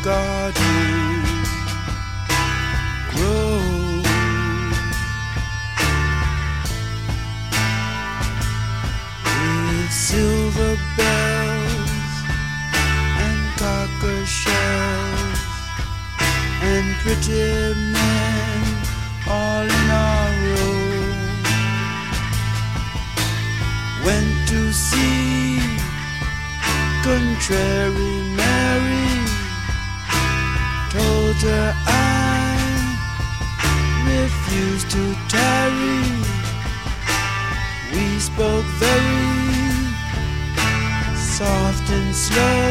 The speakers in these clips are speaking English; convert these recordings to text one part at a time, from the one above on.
garden grow. With silver bells and cocker shells and pretty men all in a row. Went to see Contrary Mary, told her I refused to tarry. We spoke very soft and slow.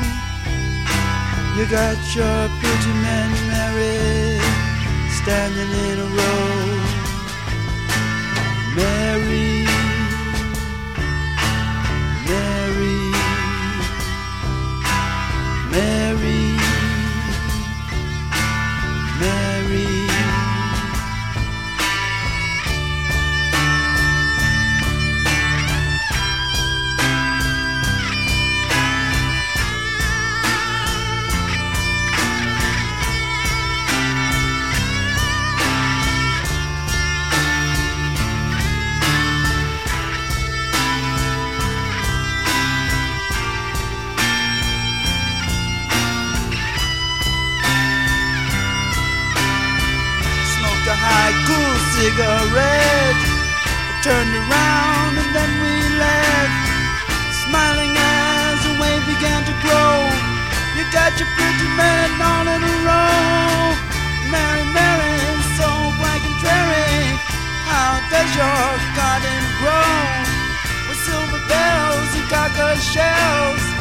You got your pretty men married, standing in a row. Mary, Mary, Mary, Mary. A high cool cigarette. I turned around and then we left, smiling as the wave began to grow. You got your pretty men all in a row. Mary, Mary, so black and dreary, how does your garden grow? With silver bells and cocker shells